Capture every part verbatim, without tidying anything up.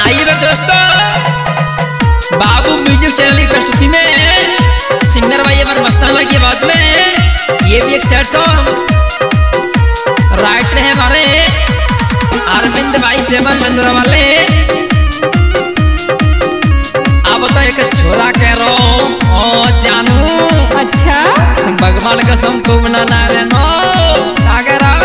आइए मेरे दोस्तों, बाबू म्यूजिक चैनल की प्रस्तुति में सिंगर भाई अमर मस्ताना की आवाज में ये भी एक सैड सॉन्ग राइटर है हमारे अरविंद भाई सेवन मंदुरा वाले। अब तो एक छोरा कह रहा हूँ ओ जानू, अच्छा भगवान कसम को बना ना रे नो कह रहा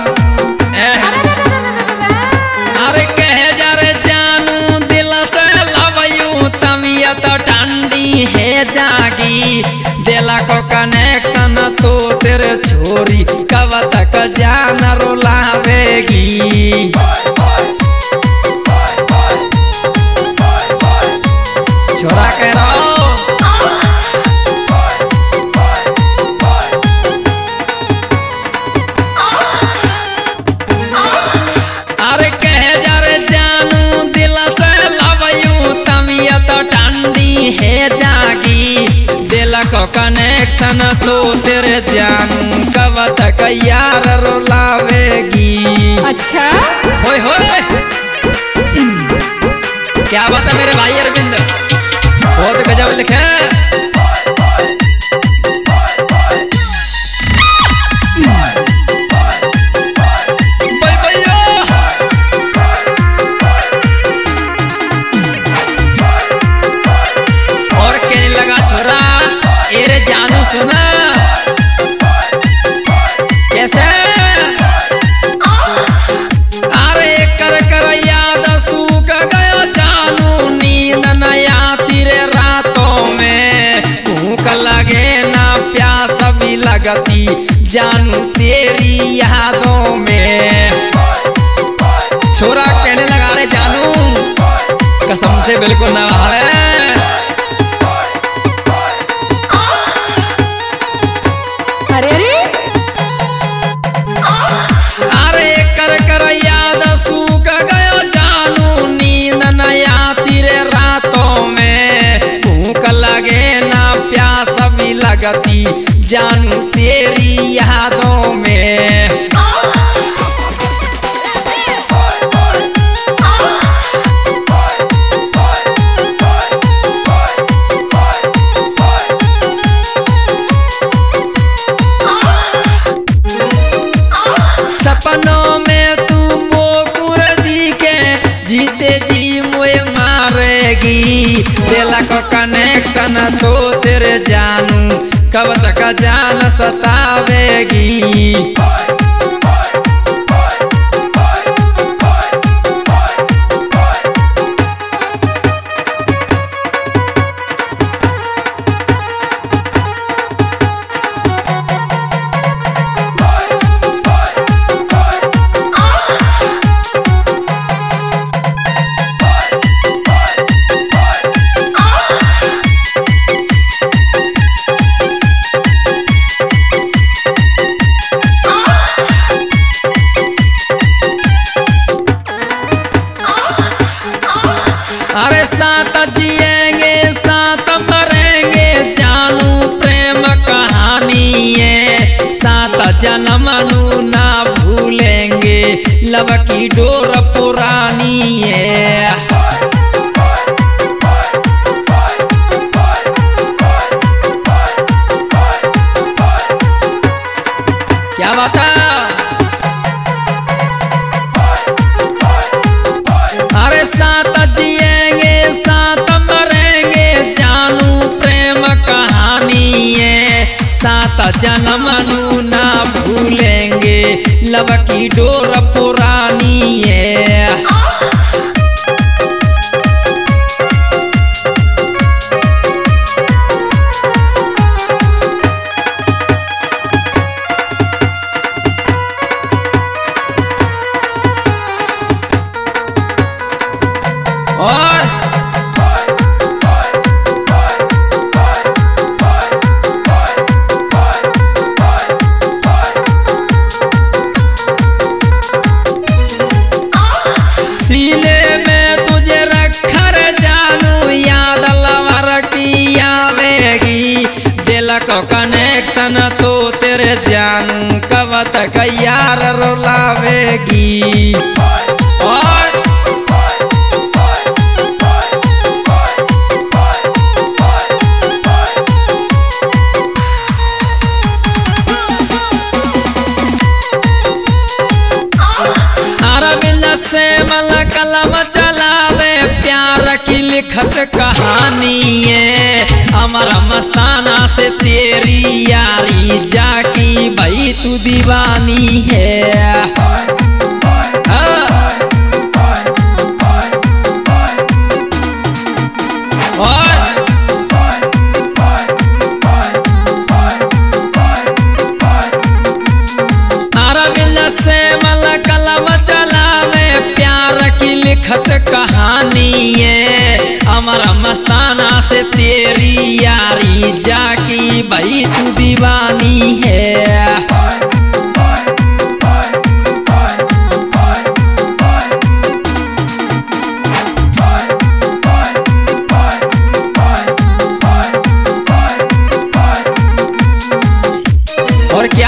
अरे कह जा रे जानू दिल से लवयू तबियत ठंडी है जागी, दिला को कनेक्शन तो तेरे छोरी कब तक जान रुलावेगी। छोरा कह रहा हूँ अरे कह जा रे जानू दिल से लवयू तबियत ठंडी है जागी, दिल को कनेक्शन तो तेरे जानू कब तक यार रुलावेगी। अच्छा होय होय क्या बात है मेरे भाई अरविंद, बहुत गजब लिखे। और कहने लगा छोरा एरे जानू सुना कैसे, अरे कर कर याद सूख गया जानू नींद नया तेरे रातों में, भूख लगे ना प्यास भी लगती जानू तेरी यादों में। छोरा कहने लगा रे जानू कसम से बिल्कुल ना भावे, अरे अरे अरे कर कर याद सूख गया जानू नींद नया तेरे रातों में, भूख लगे ना प्यास भी लगती जानू तेरी यादों में। सपनों में तू मोकुर दिखे जीते जी मुझे मारेगी, दिल को कनेक्शन तो तेरे जानू कब तक जान सतावेगी। अरे साथ जिएंगे साथ मरेंगे जानू प्रेम कहानी है, साथ जन्म ना भूलेंगे लब की डोर पुरानी है। क्या बात है, अरे साथ जिएंगे साथ मरेंगे जानू प्रेम कहानी है, साथ जन्म ना भूलेंगे लब की डोर पुरानी है। और सीले में तुझे रखा रे जानू याद लवर की आवेगी, दिल को कनेक्शन तो तेरे जानू कब तक यार रुलावेगी। और लिखत कहानी है हमारा मस्ताना से तेरी यारी जाकी भाई तू दीवानी है। और अरविंद से मल कलम चलावे प्यार की लिखत कहानी है हमारा मस्ताना से तेरी यारी जाकी भाई तू दीवानी है। और क्या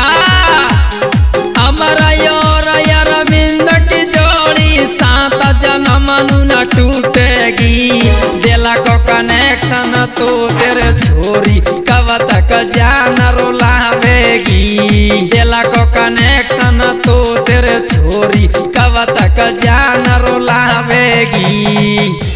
अमरा योर अरविंद की जोड़ी सात जन्म न टूटेगी दिला को कनेक्शन तो तेरे छोरी कब तक जान रुलावेगी दिला को कनेक्शन तो तेरे छोरी कब तक जान रुलावेगी।